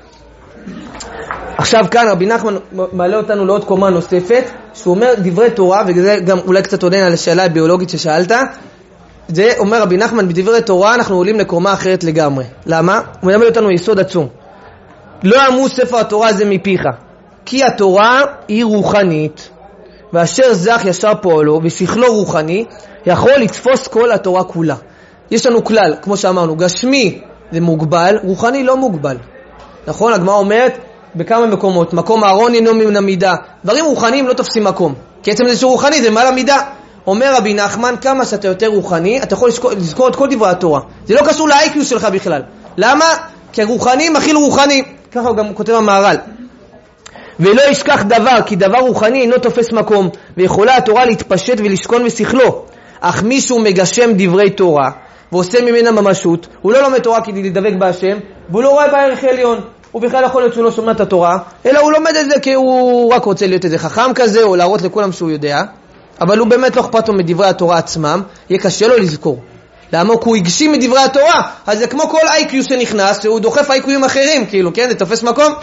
עכשיו כאן רבי נחמן מעלה אותנו לעוד קומה נוספת, שהוא אומר דברי תורה, וזה גם אולי קצת עודן על השאלה הביולוגית ששאלת, זה אומר רבי נחמן, בדברי תורה אנחנו עולים לקומה אחרת לגמרי. למה? הוא מלמד אותנו יסוד עצום. לא ימוש ספר התורה הזה מפיך. כי התורה היא רוחנית, ואשר זך ישר פועלו, ושכלו רוחני, יכול לתפוס כל התורה כולה. יש לנו כלל, כמו שאמרנו, גשמי זה מוגבל, רוחני לא מוגבל. נכון? הגמרא אומרת בכמה מקומות, מקום הארון אינו מן המידה. דברים רוחניים לא תופסים מקום. כי עצם זה שהוא רוחני זה מעל המידה. אומר רבי נחמן, כמה שאתה יותר רוחני, אתה יכול לזכור את כל דברי התורה. זה לא קשור ל-איי קיו שלך בכלל. למה? כי הרוחני מכיל רוחני. ככה הוא גם כותב המהר"ל. ולא ישכח דבר, כי דבר רוחני אינו תופס מקום, ויכולה התורה להתפשט ולשכון בשכלו. אך מישהו מגשם דברי תורה, ועושה ממנה ממשות, הוא לא לומד תורה כדי לדבק בהשם, והוא לא רואה בערך עליון. הוא בכלל יכול להיות שהוא לא שומע את התורה, אלא הוא לומד את זה כי הוא רק רוצה להיות איזה חכם כזה, או להראות לכולם שהוא יודע, אבל הוא באמת לא אכפת לו מדברי התורה עצמם, יהיה קשה לו לזכור. למה? כי הוא הגשים מדברי התורה, אז זה כמו כל איי קיו שנכנס, שהוא דוחף איי קיוים אחרים, כאילו, כן, זה תופס מקום.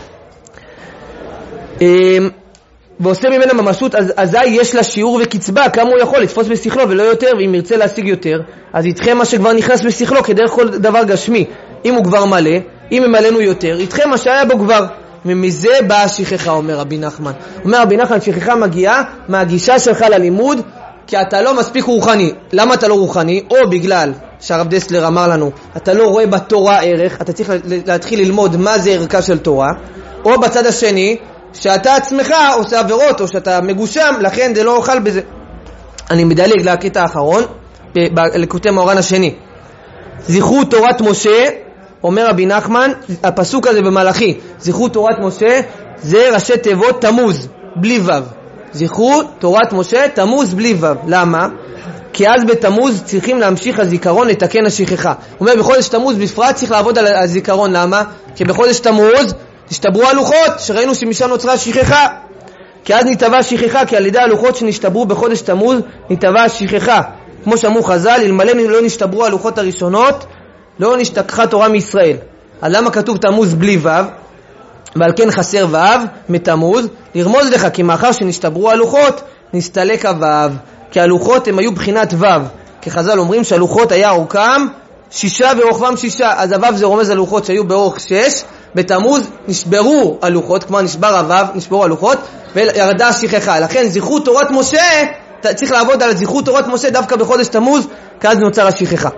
ועושה ממנה ממשות, אז אזי יש לה שיעור וקצבה, כמה הוא יכול לתפוס בשכלו ולא יותר, ואם ירצה להשיג יותר, אז יתחם מה שכבר נכנס בשכלו, כדרך כל דבר גשמי. אם הוא כבר מלא, אם ממלאנו יותר, יתחם מה שהיה בו כבר. ומזה באה השכחה, אומר רבי נחמן. אומר רבי נחמן, שכחה מגיעה מהגישה שלך ללימוד, כי אתה לא מספיק רוחני. למה אתה לא רוחני? או בגלל שהרב דסלר אמר לנו, אתה לא רואה בתורה ערך, אתה צריך להתחיל ללמוד מה זה ערכה של תורה, או בצד השני, שאתה עצמך עושה עבירות, או שאתה מגושם, לכן זה לא אוכל בזה. אני מדלג לקטע האחרון, בליקוטי מאורן השני. זכרו תורת משה, אומר רבי נחמן, הפסוק הזה במלאכי, זכרו תורת משה, זה ראשי תיבות תמוז, בלי וו. זכרו תורת משה, תמוז בלי וו. למה? כי אז בתמוז צריכים להמשיך הזיכרון לתקן השכחה. הוא אומר, בחודש תמוז בפרט צריך לעבוד על הזיכרון. למה? כי בחודש תמוז נשתברו הלוחות, שראינו שמשם נוצרה השכחה. כי אז נתבע השכחה, כי על ידי הלוחות שנשתברו בחודש תמוז, נתבע השכחה. כמו שאמרו חז"ל, אלמלא לא נשתברו הלוחות הראשונות, לא נשתכחה תורה מישראל. אז למה כתוב תמוז בלי וו? ועל כן חסר וו מתמוז, לרמוז לך, כי מאחר שנשתברו הלוחות, נסתלק הוו. כי הלוחות הם היו בחינת וו. כי חז"ל אומרים שהלוחות היה אורכם שישה ורוחבם שישה. אז הוו זה רומז הלוחות שהיו באורך שש. בתמוז נשברו הלוחות, כמו נשבר הוו, נשברו הלוחות, וירדה השכחה. לכן זכרו תורת משה, צריך לעבוד על זכרו תורת משה דווקא בחודש תמוז, כי אז נוצר השכחה.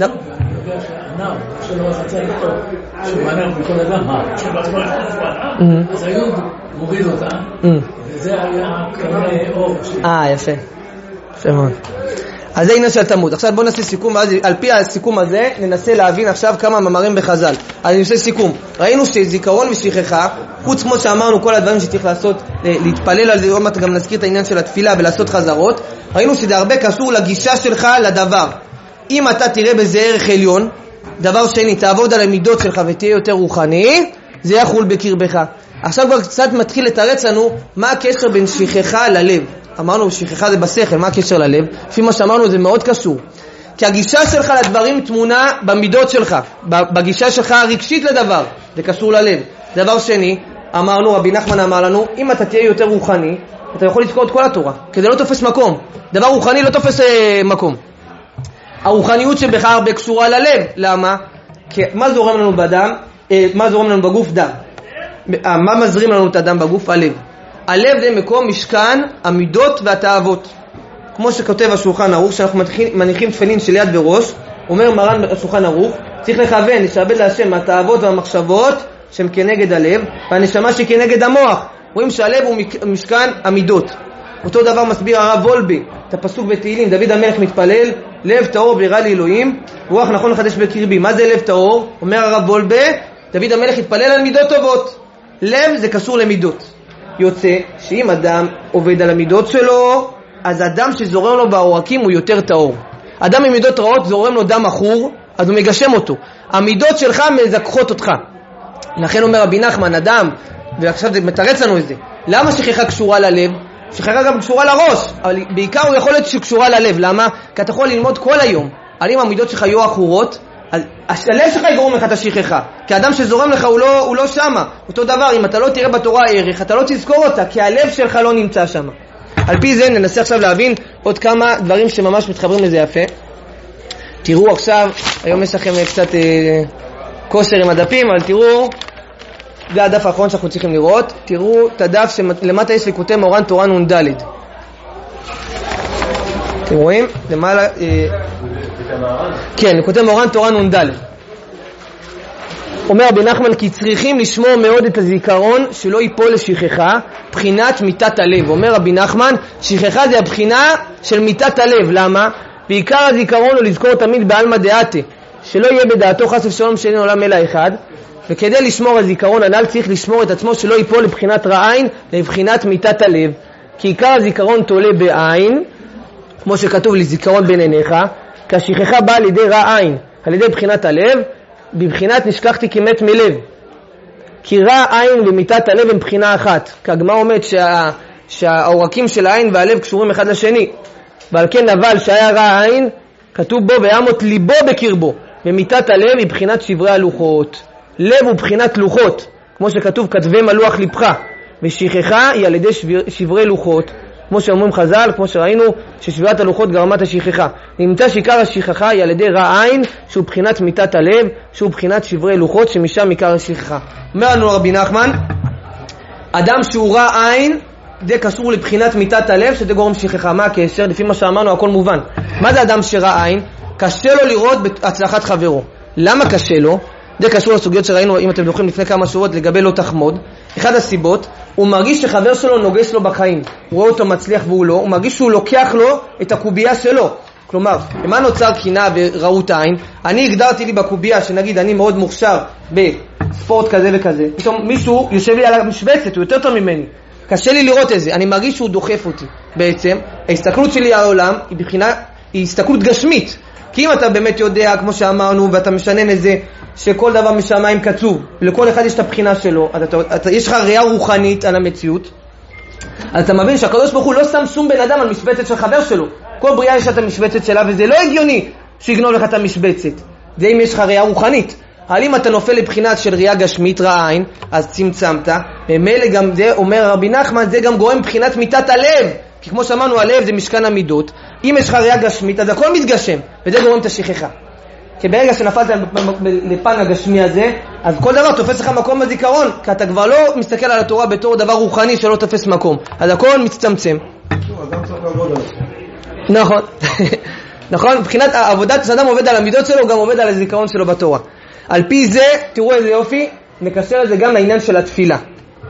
שלא רצה לכתוב, שהוא מנע בכל אדם, אז היו מוריד אותה, וזה היה כנראה אור. אה, יפה. יפה מאוד. אז זה עניין של תמוד. עכשיו בואו נעשה סיכום, על פי הסיכום הזה ננסה להבין עכשיו כמה מאמרים בחז"ל. אז אני עושה סיכום. ראינו שזיכרון ושכחה, חוץ כמו שאמרנו כל הדברים שצריך לעשות, להתפלל על זה, עוד מעט גם נזכיר את העניין של התפילה ולעשות חזרות, ראינו שזה הרבה קשור לגישה שלך לדבר. אם אתה תראה בזה ערך עליון, דבר שני, תעבוד על המידות שלך ותהיה יותר רוחני, זה יחול בקרבך. עכשיו כבר קצת מתחיל לתרץ לנו מה הקשר בין שכחה ללב. אמרנו שכחה זה בשכל, מה הקשר ללב? לפי מה שאמרנו זה מאוד קשור. כי הגישה שלך לדברים תמונה במידות שלך, בגישה שלך הרגשית לדבר, זה קשור ללב. דבר שני, אמרנו, רבי נחמן אמר לנו, אם אתה תהיה יותר רוחני, אתה יכול לזכור את כל התורה, כי זה לא תופס מקום. דבר רוחני לא תופס אה, מקום. הרוחניות שבך הרבה קשורה ללב. למה? כי מה זורם לנו בדם? אה, מה זורם לנו בגוף? דם. מה מזרים לנו את הדם בגוף? הלב. הלב זה מקום משכן המידות והתאוות. כמו שכותב השולחן ערוך, שאנחנו מניחים תפילין של יד וראש, אומר מרן השולחן ערוך, צריך לכוון, לשעבד להשם התאוות והמחשבות שהן כנגד הלב, והנשמה שהיא כנגד המוח. רואים שהלב הוא משכן המידות. אותו דבר מסביר הרב וולבי, את הפסוק בתהילים, דוד המלך מתפלל, לב טהור ביראה לאלוהים, רוח נכון לחדש בקרבי. מה זה לב טהור? אומר הרב וולבי, דוד המלך התפלל על מידות טובות. לב זה קשור למידות. יוצא שאם אדם עובד על המידות שלו, אז אדם שזורם לו בעורקים הוא יותר טהור. אדם עם מידות רעות זורם לו דם אחור, אז הוא מגשם אותו. המידות שלך מזכחות אותך. לכן אומר רבי נחמן, אדם, ועכשיו זה מתרץ לנו את זה, למה שכחה קשורה ללב? שכחה גם קשורה לראש, אבל בעיקר הוא יכול להיות שקשורה ללב. למה? כי אתה יכול ללמוד כל היום, אבל אם המידות שלך יהיו אחורות, אז הלב שלך יגרום לך את השכחה, כי האדם שזורם לך הוא לא, הוא לא שמה. אותו דבר, אם אתה לא תראה בתורה הערך, אתה לא תזכור אותה, כי הלב שלך לא נמצא שמה. על פי זה ננסה עכשיו להבין עוד כמה דברים שממש מתחברים לזה יפה. תראו עכשיו, היום יש לכם קצת אה, כושר עם הדפים, אבל תראו, זה הדף האחרון שאנחנו צריכים לראות. תראו את הדף שלמטה יש ליקוטי מורן תורה נ"ד. אתם רואים? למעלה... אה, כן, ליקוטי מורן תורה נ"ד. אומר רבי נחמן כי צריכים לשמור מאוד את הזיכרון שלא ייפול לשכחה, בחינת מיטת הלב. אומר רבי נחמן, שכחה זה הבחינה של מיטת הלב. למה? בעיקר הזיכרון הוא לזכור תמיד בעלמא דעתה, שלא יהיה בדעתו חס ושלום שאין עולם אלא אחד. וכדי לשמור הזיכרון הנ"ל צריך לשמור את עצמו שלא ייפול לבחינת רע עין, לבחינת מיטת הלב. כי עיקר הזיכרון תולה בעין, כמו שכתוב לזיכרון בין עיניך, כי השכחה באה על ידי רע עין, על ידי בחינת הלב, בבחינת נשכחתי כמת מלב. כי רע עין ומיטת הלב הם בחינה אחת. כי הגמרא אומרת שה, שהעורקים של העין והלב קשורים אחד לשני. ועל כן אבל שהיה רע עין, כתוב בו וימות ליבו בקרבו. ומיטת הלב היא בחינת שברי הלוחות. לב הוא בחינת לוחות, כמו שכתוב כתבי מלוח לבך. ושכחה היא על ידי שבר, שברי לוחות. כמו שאומרים חז"ל, כמו שראינו ששבירת הלוחות גרמת השכחה. נמצא שעיקר השכחה היא על ידי רע עין, שהוא בחינת מיטת הלב, שהוא בחינת שברי לוחות, שמשם עיקר השכחה. אומר לנו רבי נחמן, אדם שהוא רע עין, זה קשור לבחינת מיטת הלב, שזה גורם שכחה. מה הקשר? לפי מה שאמרנו, הכל מובן. מה זה אדם שרע עין? קשה לו לראות בהצלחת חברו. למה קשה לו? זה קשור לסוגיות שראינו, אם אתם זוכרים לפני כמה שורות, לגבי לא תחמוד. אחד הסיבות, הוא מרגיש שחבר שלו נוגש לו בחיים. הוא רואה אותו מצליח והוא לא, הוא מרגיש שהוא לוקח לו את הקובייה שלו. כלומר, למה נוצר קינה ורעות העין? אני הגדרתי לי בקובייה, שנגיד אני מאוד מוכשר בספורט כזה וכזה, פתאום מישהו יושב לי על המשבצת, הוא יותר טוב ממני. קשה לי לראות את זה, אני מרגיש שהוא דוחף אותי. בעצם, ההסתכלות שלי על העולם היא בחינה, היא הסתכלות גשמית. כי אם אתה באמת יודע, כמו שאמרנו, ואתה משנן את זה, שכל דבר משמיים קצוב, ולכל אחד יש את הבחינה שלו, אז אתה, אתה, יש לך ראייה רוחנית על המציאות, אז אתה מבין שהקדוש ברוך הוא לא שם שום בן אדם על משבצת של חבר שלו. כל בריאה יש את המשבצת שלה, וזה לא הגיוני שיגנוב לך את המשבצת. זה אם יש לך ראייה רוחנית. אבל אם אתה נופל לבחינת של ראייה גשמית, רע עין, אז צמצמת. ומילא גם זה, אומר רבי נחמן, זה גם גורם בחינת מיטת הלב. כי כמו שאמרנו, הלב זה משכן המידות. אם יש לך ראייה גשמית, אז הכל מתגשם, וזה גורם את השכחה. כי ברגע שנפלת לפן הגשמי הזה, אז כל דבר תופס לך מקום בזיכרון, כי אתה כבר לא מסתכל על התורה בתור דבר רוחני שלא תופס מקום. אז הכל מצטמצם. אדם צריך לעבוד על זה. נכון. נכון? מבחינת העבודת, כשאדם עובד על המידות שלו, הוא גם עובד על הזיכרון שלו בתורה. על פי זה, תראו איזה יופי, נקשר את זה גם לעניין של התפילה.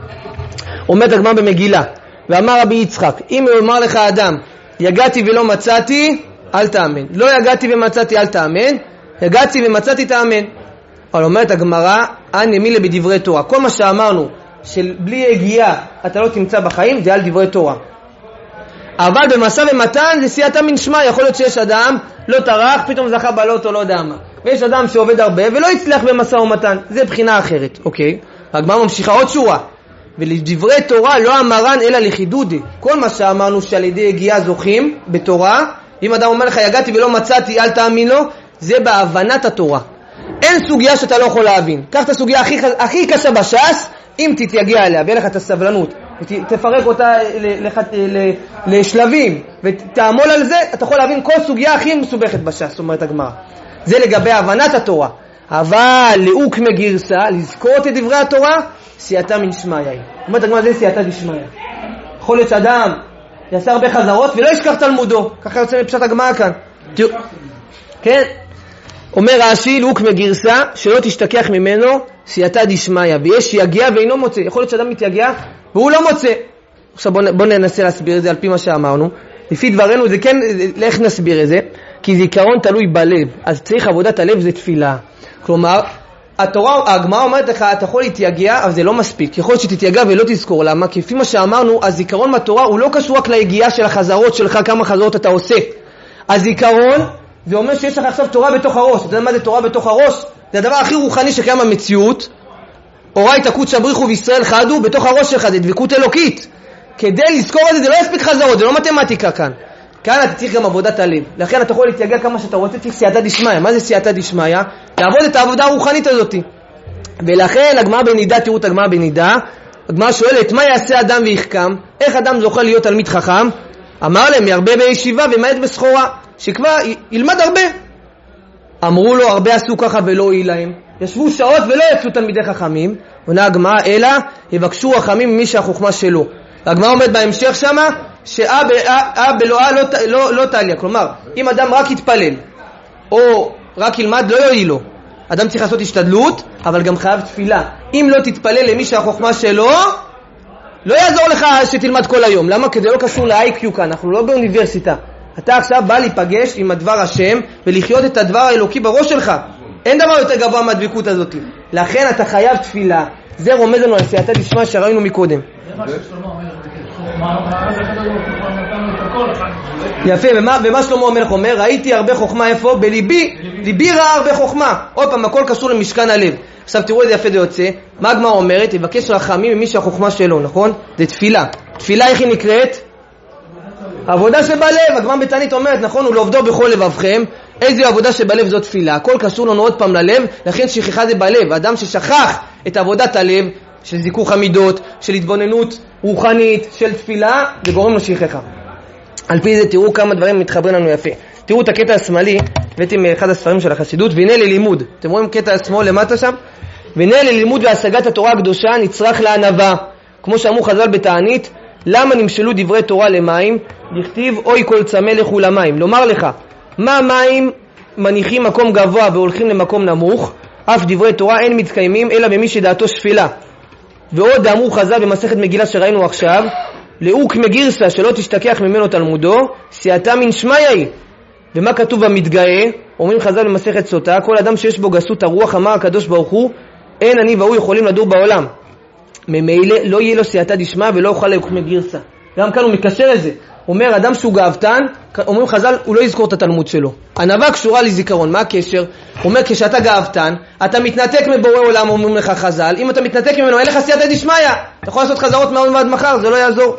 עומד הגמרא במגילה, ואמר רבי יצחק, אם יאמר לך אדם, יגעתי ולא מצאתי, אל תאמן. לא יגעתי ומצאתי, אל תאמן. יגעתי ומצאתי, תאמן. אבל אומרת הגמרא, אני מילה בדברי תורה. כל מה שאמרנו, שבלי יגיעה אתה לא תמצא בחיים, זה על דברי תורה. אבל במסע ומתן זה סייעתא מן שמיא. יכול להיות שיש אדם לא טרח, פתאום זכה בלוטו, לא יודע מה. ויש אדם שעובד הרבה ולא הצליח במסע ומתן. זה בחינה אחרת, אוקיי? הגמרא ממשיכה עוד שורה. ולדברי תורה לא אמרן אלא לחידודי. כל מה שאמרנו שעל ידי יגיעה זוכים בתורה, אם אדם אומר לך יגעתי ולא מצאתי, אל תאמין לו, זה בהבנת התורה. אין סוגיה שאתה לא יכול להבין. קח את הסוגיה הכי, הכי קשה בש"ס, אם תתייגיע אליה, ויהיה לך את הסבלנות, ותפרק אותה לשלבים, ותעמול על זה, אתה יכול להבין כל סוגיה הכי מסובכת בש"ס, אומרת הגמרא. זה לגבי הבנת התורה. אבל לאוק מגירסה, לזכות את דברי התורה, סייעתא מן שמיא. אומרת הגמרא, זה סייעתא דשמיא. יכול להיות שאדם יעשה הרבה חזרות ולא ישכח תלמודו. ככה יוצא מפשט הגמרא כאן. כן? אומר רש"י, לאוק מגירסה, שלא תשתכח ממנו סייעתא דשמיא. ויש יגיע ואינו מוצא. יכול להיות שאדם מתייגע והוא לא מוצא. עכשיו בוא, בוא ננסה להסביר את זה על פי מה שאמרנו. לפי דברנו זה כן, איך נסביר את זה? כי זיכרון תלוי בלב. אז צריך עבודת הלב, זה תפילה. כלומר, התורה, הגמרא אומרת לך, אתה יכול להתייגע, אבל זה לא מספיק. יכול להיות שתתייגע ולא תזכור. למה? כי לפי מה שאמרנו, הזיכרון מהתורה הוא לא קשור רק ליגיעה של החזרות שלך, כמה חזרות אתה עושה. הזיכרון, זה אומר שיש לך עכשיו תורה בתוך הראש. אתה יודע מה זה תורה בתוך הראש? זה הדבר הכי רוחני שקיים במציאות. אורייתא קודשא בריחו וישראל חדו, בתוך הראש שלך, זה דבקות אלוקית. כדי לזכור את זה, זה לא יספיק חזרות, זה לא מתמטיקה כאן. כאן אתה צריך גם עבודת הלב. לכן אתה יכול להתייגע כמה שאתה רוצה, צריך סייעתא דשמיא. מה זה סייעתא דשמיא? לעבוד את העבודה הרוחנית הזאת. ולכן הגמרא בנידה, תראו את הגמרא בנידה, הגמרא שואלת, מה יעשה אדם ויחכם? איך אדם זוכה להיות תלמיד חכם? אמר להם, ירבה בישיבה ומעט בסחורה, שכבר ילמד הרבה. אמרו לו, הרבה עשו ככה ולא הועיל להם. ישבו שעות ולא יצאו תלמידי חכמים. עונה הגמרא, אלא יבקשו רחמים ממי שהחוכמה שלו. הגמרא עומד בהמשך שמה, שאב אלוהה לא, לא, לא תעליה. כלומר, אם אדם רק יתפלל או רק ילמד, לא יועיל לו. אדם צריך לעשות השתדלות, אבל גם חייב תפילה. אם לא תתפלל למי שהחוכמה שלו, לא יעזור לך שתלמד כל היום. למה? כי זה לא קשור ל-איי קיו כאן, אנחנו לא באוניברסיטה. אתה עכשיו בא להיפגש עם הדבר השם ולחיות את הדבר האלוקי בראש שלך. אין דבר יותר גבוה מהדבקות הזאת. לכן אתה חייב תפילה. זה רומז לנו על סייעתא דשמיא שראינו מקודם. יפה, ומה, ומה שלמה המלך אומר? ראיתי הרבה חוכמה איפה? בליבי, ליבי ראה הרבה חוכמה. עוד פעם, הכל קשור למשכן הלב. עכשיו תראו איזה יפה זה יוצא. מה הגמרא אומרת? יבקש רחמים ממי שהחוכמה שלו, נכון? זה תפילה. תפילה איך היא נקראת? עבודה שבלב. הגמרא בתענית אומרת, נכון? הוא לעובדו בכל לבבכם. איזו עבודה שבלב זאת תפילה. הכל קשור לנו עוד פעם ללב, לכן שכחה זה בלב. האדם ששכח את עבודת הלב, של זיכוך המידות, של התבוננות רוחנית, של תפילה, זה גורם לו שכחה. על פי זה תראו כמה דברים מתחברים לנו יפה. תראו את הקטע השמאלי, הבאתי מאחד הספרים של החסידות, והנה ללימוד. אתם רואים קטע השמאל למטה שם? והנה ללימוד והשגת התורה הקדושה נצרך לענווה. כמו שאמרו חז"ל בתענית, למה נמשלו דברי תורה למים? לכתיב אוי כל צמא לכו למים. לומר לך, מה מים מניחים מקום גבוה והולכים למקום נמוך? אף דברי תורה אין מתקיימים אלא במי שדעתו שפילה. ועוד אמרו חז"ל במסכת מגילה שראינו עכשיו, לאוק מגירסה שלא תשתכח ממנו תלמודו, סייעתא מן שמיא היא. ומה כתוב במתגאה? אומרים חז"ל במסכת סוטה, כל אדם שיש בו גסות הרוח, אמר הקדוש ברוך הוא, אין אני והוא יכולים לדור בעולם. ממילא לא יהיה לו סייעתא דשמיא ולא יוכל לאוק מגירסה. גם כאן הוא מקשר את זה. אומר אדם שהוא גאוותן, אומרים חז"ל, הוא לא יזכור את התלמוד שלו. ענווה קשורה לזיכרון. מה הקשר? הוא אומר, כשאתה גאוותן, אתה מתנתק מבורא עולם, אומרים לך חז"ל. אם אתה מתנתק ממנו, אין לך סייעתא דשמיא. אתה יכול לעשות חזרות מהיום ועד מחר, זה לא יעזור.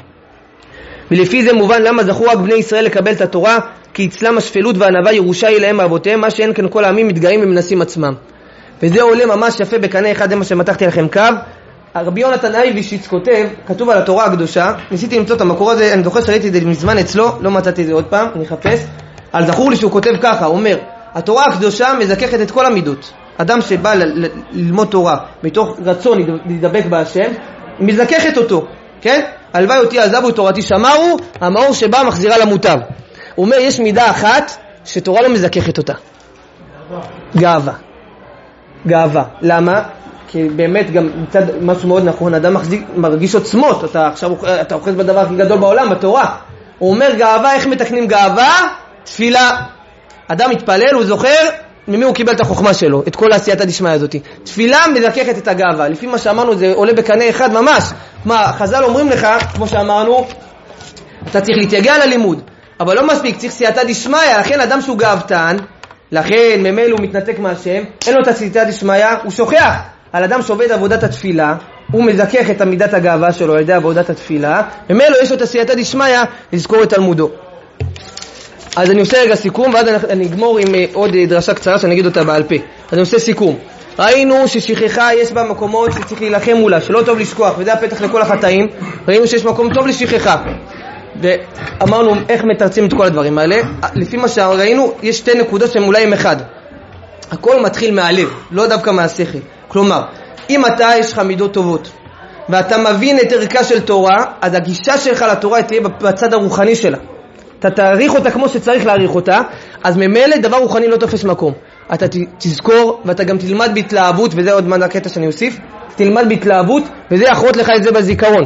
ולפי זה מובן למה זכו רק בני ישראל לקבל את התורה, כי אצלם השפלות והענווה ירושה היא להם מאבותיהם, מה שאין כאן כל העמים מתגאים ומנסים עצמם. וזה עולה ממש יפה בקנה אחד, זה מה שמתחתי לכם קו. רבי יונתן אייבשיץ כותב, כתוב על התורה הקדושה, ניסיתי למצוא את המקור הזה, אני זוכר שראיתי את זה מזמן אצלו, לא מצאתי את זה עוד פעם, אני אחפש, אבל זכור לי שהוא כותב ככה, הוא אומר, התורה הקדושה מזככת את כל המידות. אדם שבא ל- ל- ללמוד תורה מתוך רצון להידבק בהשם, מזככת אותו, כן? הלוואי אותי עזבו תורתי שמרו, המאור שבא מחזירה למוטב. הוא אומר, יש מידה אחת שתורה לא מזככת אותה. גאווה. גאווה. למה? כי באמת גם מצד משהו מאוד נכון, אדם מחזיק, מרגיש עוצמות, אתה עכשיו אתה אוחז בדבר הכי גדול בעולם, בתורה. הוא אומר גאווה, איך מתקנים גאווה? תפילה, אדם מתפלל, הוא זוכר ממי הוא קיבל את החוכמה שלו, את כל העשייתא דשמיא הזאת. תפילה מזככת את הגאווה, לפי מה שאמרנו זה עולה בקנה אחד ממש. מה, חז"ל אומרים לך, כמו שאמרנו, אתה צריך להתייגע על הלימוד, אבל לא מספיק, צריך סייעתא דשמיא. לכן אדם שהוא גאוותן, לכן ממילא הוא מתנתק מהשם, אין לו את הסייעתא דשמיא, הוא שוכח. על אדם שעובד עבודת התפילה, הוא מזכך את עמידת הגאווה שלו על ידי עבודת התפילה, ממילא יש לו את הסייעתא דשמיא לזכור את תלמודו. אז אני עושה רגע סיכום, ואז אני אגמור עם עוד דרשה קצרה שאני אגיד אותה בעל פה. אז אני עושה סיכום. ראינו ששכחה יש בה מקומות שצריך להילחם מולה, שלא טוב לשכוח, וזה הפתח לכל החטאים. ראינו שיש מקום טוב לשכחה. ואמרנו איך מתרצים את כל הדברים האלה. לפי מה שראינו, יש שתי נקודות שהן אולי עם אחד. הכל מתחיל מהלב, לא דווקא מהשכל. כלומר, אם אתה יש לך מידות טובות, ואתה מבין את ערכה של תורה, אז הגישה שלך לתורה תהיה בצד הרוחני שלה. אתה תעריך אותה כמו שצריך להעריך אותה, אז ממילא דבר רוחני לא תופס מקום. אתה תזכור ואתה גם תלמד בהתלהבות, וזה עוד מה הקטע שאני אוסיף, תלמד בהתלהבות, וזה יחרות לך את זה בזיכרון.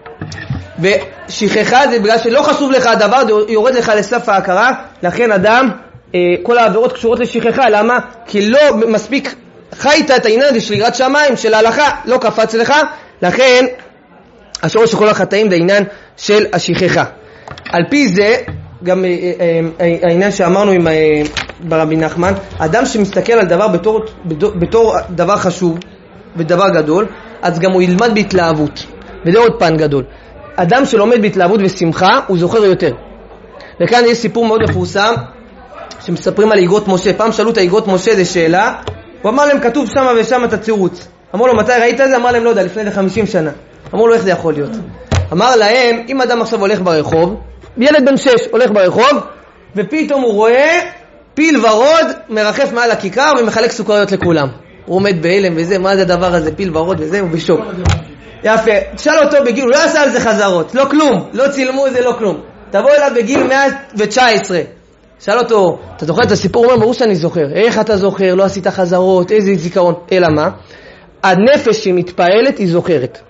ושכחה זה בגלל שלא חשוב לך הדבר, זה יורד לך לסף ההכרה, לכן אדם, כל העבירות קשורות לשכחה, למה? כי לא מספיק חיית את העניין הזה של יראת שמיים, של ההלכה, לא קפץ לך, לכן השורש של כל החטאים זה העניין של השכחה. על פי זה, גם העניין שאמרנו עם ברבי נחמן, אדם שמסתכל על דבר בתור, בתור דבר חשוב ודבר גדול, אז גם הוא ילמד בהתלהבות, וזה עוד פן גדול. אדם שלומד בהתלהבות ושמחה, הוא זוכר יותר. וכאן יש סיפור מאוד מפורסם, שמספרים על איגרות משה. פעם שאלו את האיגרות משה, זה שאלה, הוא אמר להם, כתוב שמה ושמה את הצירוץ. אמרו לו, מתי ראית את זה? אמר להם, לא יודע, לפני חמישים שנה. אמרו לו, איך זה יכול להיות? אמר להם, אם אדם עכשיו הולך ברחוב, ילד בן שש הולך ברחוב, ופתאום הוא רואה פיל ורוד מרחף מעל הכיכר ומחלק סוכריות לכולם. הוא עומד בהלם וזה, מה זה הדבר הזה, פיל ורוד וזה, הוא בשוק. יפה, תשאל אותו בגיל, הוא לא עשה על זה חזרות, לא כלום, לא צילמו זה, לא כלום. תבוא אליו בגיל מאה תשע עשרה, שאל אותו, אתה זוכר את הסיפור? הוא אומר, ברור שאני זוכר. איך אתה זוכר? לא עשית חזרות, איזה זיכרון. אלא מה? הנפש שמתפעלת היא זוכרת.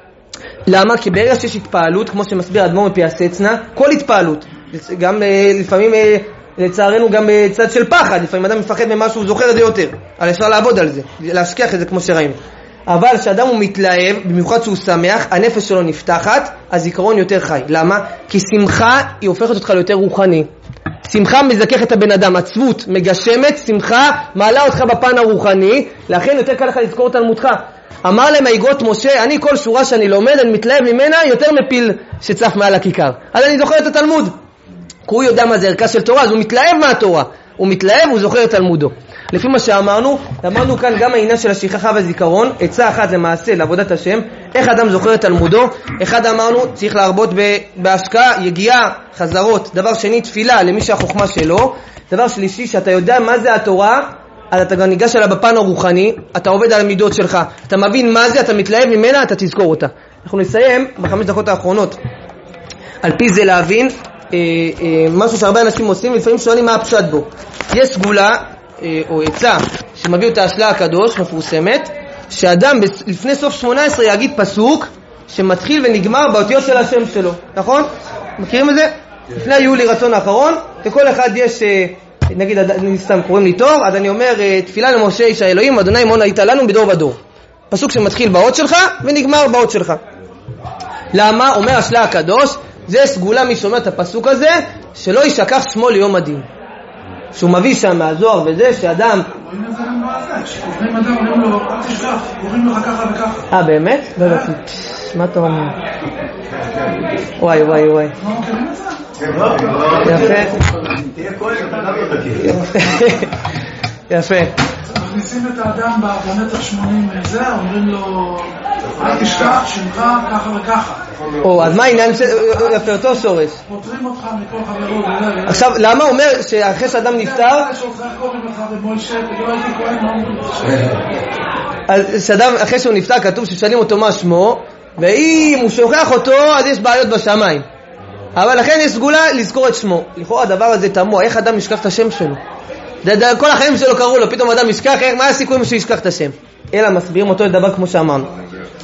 למה? כי ברגע שיש התפעלות, כמו שמסביר אדמו"ר מפיאסצנה, כל התפעלות, גם לפעמים, לצערנו גם בצד של פחד, לפעמים אדם מפחד ממשהו, הוא זוכר את זה יותר, אבל אפשר לעבוד על זה, להשכח את זה כמו שראינו. אבל כשאדם הוא מתלהב, במיוחד שהוא שמח, הנפש שלו נפתחת, הזיכרון יותר חי. למה? כי שמחה היא הופכת אותך ליותר רוחני. שמחה מזכך את הבן אדם, עצבות מגשמת, שמחה מעלה אותך בפן הרוחני, לכן יותר קל לך לזכור תלמודך. אמר להם האיגרות משה, אני כל שורה שאני לומד, אני מתלהב ממנה יותר מפיל שצף מעל הכיכר. אז אני זוכר את התלמוד. כי הוא יודע מה זה ערכה של תורה, אז הוא מתלהב מהתורה. הוא מתלהב, הוא זוכר את תלמודו. לפי מה שאמרנו, אמרנו כאן גם העניין של השכחה והזיכרון, עצה אחת למעשה לעבודת השם, איך אדם זוכר את תלמודו. אחד אמרנו, צריך להרבות בהשקעה, יגיעה, חזרות. דבר שני, תפילה למי שהחוכמה שלו. דבר שלישי, שאתה יודע מה זה התורה, אז אתה גם ניגש עליה בפן הרוחני, אתה עובד על המידות שלך, אתה מבין מה זה, אתה מתלהב ממנה, אתה תזכור אותה. אנחנו נסיים בחמש דקות האחרונות. על פי זה להבין, אה, אה, משהו שהרבה אנשים עושים, לפעמים שואלים מה הפשט בו. יש סגולה, אה, או עצה, שמביא אותה השלה הקדוש, מפורסמת, שאדם לפני סוף שמונה עשרה יגיד פסוק, שמתחיל ונגמר באותיות של השם שלו. נכון? מכירים את זה? לפני יולי רצון האחרון, לכל אחד יש... אה, נגיד, אני סתם קוראים לי תור, אז אני אומר, תפילה למשה איש האלוהים, אדוני מון היית לנו בדור ודור. פסוק שמתחיל באות שלך ונגמר באות שלך. למה? אומר השלה הקדוש, זה סגולה מי שאומר את הפסוק הזה, שלא ישכח שמו ליום הדין. שהוא מביא שם מהזוהר וזה, שאדם... רואים את זה גם בעזה, כשקוראים אדם, אומרים לו, אל תשכח, קוראים לך ככה וככה. אה, באמת? באמת. מה אתה אומר? וואי, וואי, וואי. מה מכירים את זה? יפה. יפה. מכניסים את האדם במטר שמונים זה, אומרים לו, אל תשכח, שמך ככה וככה. או, אז מה העניין יפה אותו שורש? פותרים אותך מכל חברות. עכשיו, למה הוא אומר שאחרי שאדם נפטר... אז שאדם, אחרי שהוא נפטר, כתוב ששאלים אותו מה שמו, ואם הוא שוכח אותו, אז יש בעיות בשמיים. אבל לכן יש סגולה לזכור את שמו. לכאורה הדבר הזה תמוה, איך אדם ישכח את השם שלו? כל החיים שלו קראו לו, פתאום אדם ישכח, מה הסיכויים שהוא ישכח את השם? אלא מסבירים אותו לדבר כמו שאמרנו.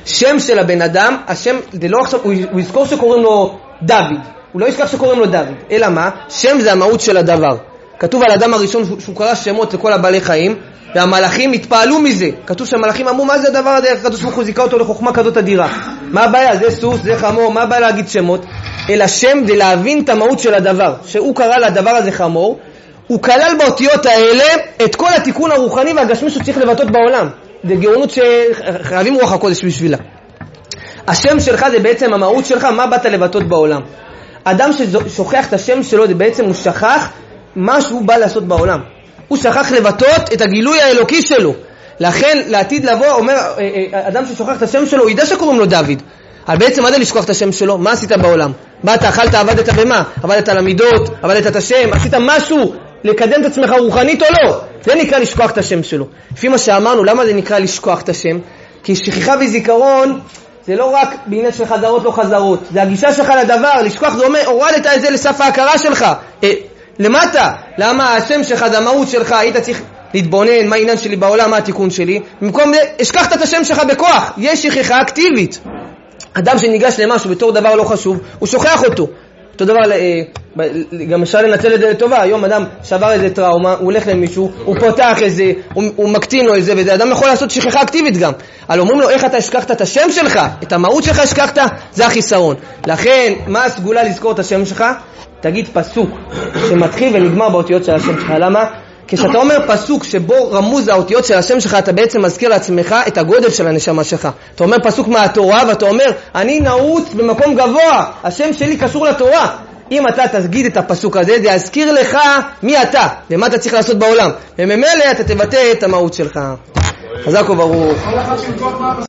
שם של הבן אדם, השם, זה לא עכשיו, הוא, הוא יזכור שקוראים לו דוד, הוא לא יזכור שקוראים לו דוד, אלא מה? שם זה המהות של הדבר. כתוב על האדם הראשון שהוא, שהוא קרא שמות לכל הבעלי חיים, והמלאכים התפעלו מזה. כתוב שהמלאכים אמרו, מה זה הדבר הזה? הקדוש ברוך הוא זיכה אותו לחוכמה כזאת אדירה. מה הבעיה? זה סוס, זה חמור, מה הבעיה להגיד שמות? אלא שם זה להבין את המהות של הדבר. שהוא קרא לדבר הזה חמור, הוא כלל באותיות האלה את כל התיקון הרוחני והגשמי שהוא צריך לבטאות בעולם. זה גאונות שחייבים רוח הקודש בשבילה. השם שלך זה בעצם המהות שלך, מה באת לבטאות בעולם. אדם ששוכח את השם שלו, זה בעצם הוא שכח מה שהוא בא לעשות בעולם. הוא שכח לבטאות את הגילוי האלוקי שלו. לכן לעתיד לבוא, אומר, אדם ששוכח את השם שלו, הוא ידע שקוראים לו דוד. אבל בעצם מה זה לשכוח את השם שלו? מה עשית בעולם? באת, אכלת, עבדת במה? עבדת על המידות, עבדת את השם, עשית משהו לקדם את עצמך רוחנית או לא? זה נקרא לשכוח את השם שלו. לפי מה שאמרנו, למה זה נקרא לשכוח את השם? כי שכחה וזיכרון זה לא רק בעניין של חזרות לא חזרות, זה הגישה שלך לדבר. לשכוח זה אומר, הורדת את זה לסף ההכרה שלך אה, למטה. למה השם שלך זה המהות שלך, היית צריך להתבונן מה העניין שלי בעולם, מה התיקון שלי. במקום זה, השכחת את השם שלך בכוח. יש שכחה אקטיבית. אדם שניגש למשהו בתור דבר לא חשוב, הוא שוכח אותו. אותו דבר, גם אפשר לנצל את זה לטובה. היום אדם שבר איזה טראומה, הוא הולך למישהו, הוא פותח איזה, הוא, הוא מקטין לו איזה, וזה אדם יכול לעשות שכחה אקטיבית גם. אבל אומרים לו, איך אתה השכחת את השם שלך? את המהות שלך השכחת? זה החיסרון. לכן, מה הסגולה לזכור את השם שלך? תגיד פסוק שמתחיל ונגמר באותיות של השם שלך. למה? כשאתה אומר פסוק שבו רמוז האותיות של השם שלך, אתה בעצם מזכיר לעצמך את הגודל של הנשמה שלך. אתה אומר פסוק מהתורה ואתה אומר, אני נעוץ במקום גבוה, השם שלי קשור לתורה. אם אתה תגיד את הפסוק הזה, זה יזכיר לך מי אתה ומה אתה צריך לעשות בעולם, וממילא אתה תבטא את המהות שלך. חזק וברוך.